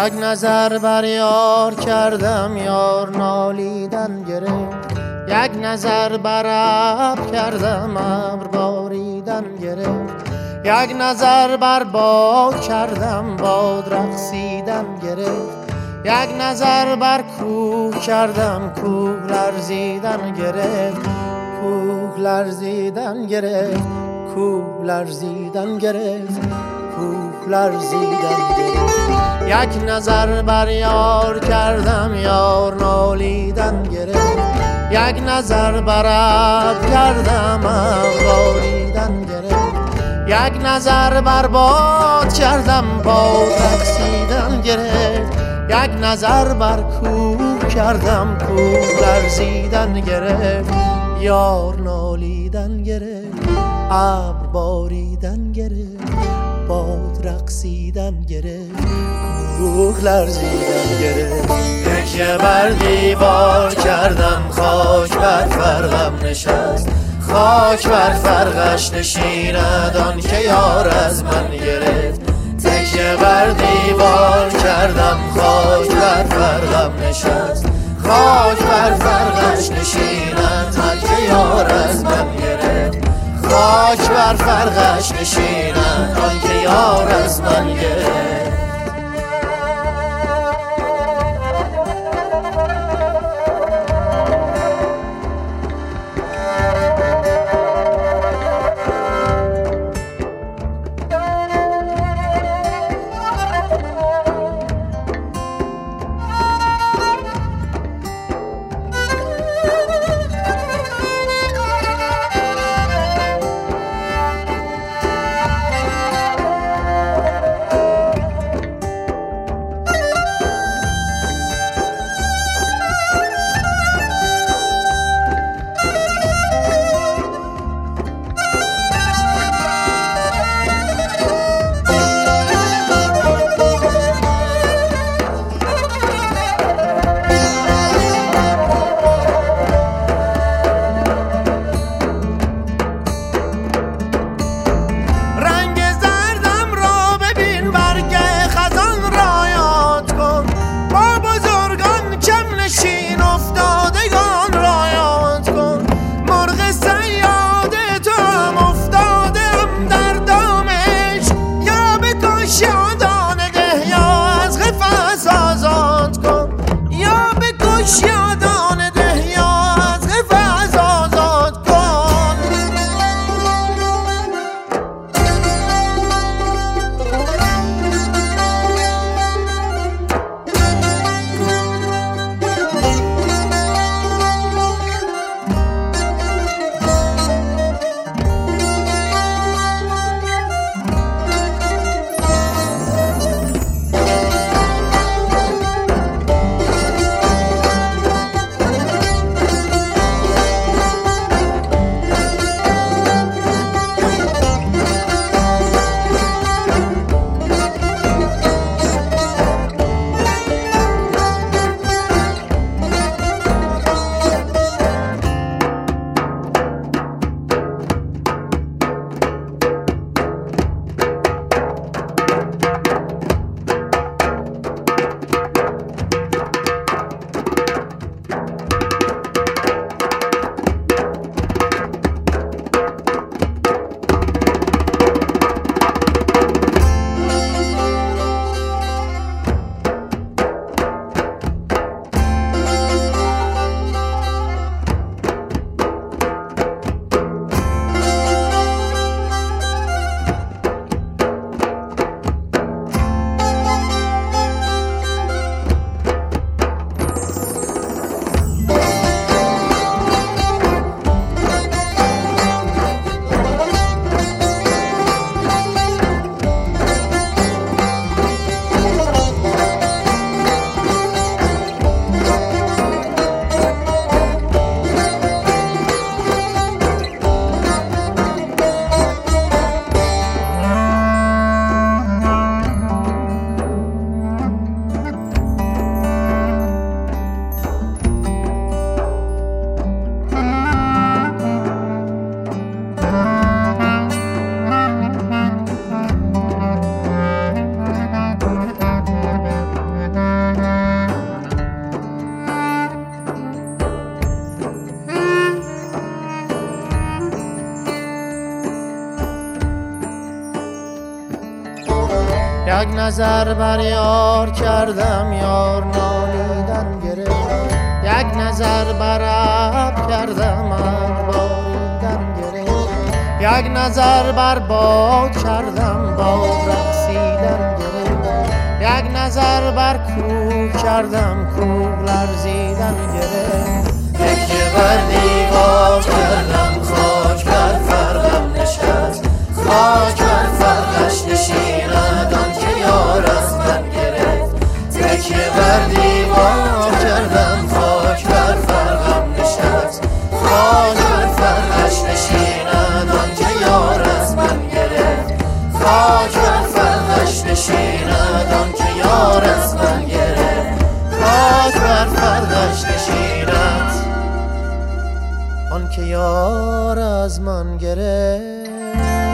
یک نظر بر یار کردم یار نالیدن گرفت، یک نظر بر ابر کردم ابر باریدن گرفت، یک نظر بر باد کردم باد رقصیدن گرفت، یک نظر بر کوه کردم کوه لرزیدن گرفت، کوه لرزیدن گرفت، کوه لرزیدن گرفت، کوه لرزیدن گرفت. یک نظر بر یار کردم یار نالیدن گرفت، یک نظر بر ابر کردم ابر باریدن گرفت، یک نظر بر باد کردم باد رقصیدن گرفت، یک نظر بر کوه کردم کوه لرزیدن گرفت، یار نالیدن گرفت، ابر باریدن گرفت، باد رقصیدن گرفت، کوه لرزیدن گرفت. تکیه بر دیوار کردم خاک بر فرقم نشست، خاک بر فرقش نشیند آن که یار از من گرفت. تکیه بر دیوار کردم خاک بر فرقم نشست، خاک بر فرقش نشیند آن که یار از من گرفت، خاک بر فرقش نشیند آن که یار از من گرفت. یک نظر بر یار کردم یار نالیدن گرفت یک نظر بر ابر کردم ابر باریدن گرفت یک نظر بر باد کردم باد رقصیدن گرفت یک نظر بر کوه کردم کوه لرزیدن گرفت تکیه بر دیوار کردم خاک بر فرقم نشست خاک بر فرقش نشیند آن که یار از من گرفت تکیه بر دیوار کردم خاک بر فرقم نشست خاک بر فرقش نشیند آن که یار از من گرفت خاک بر فرقش نشیند آن که یار از من گرفت خاک بر فرقش نشیند آن که یار از من گرفت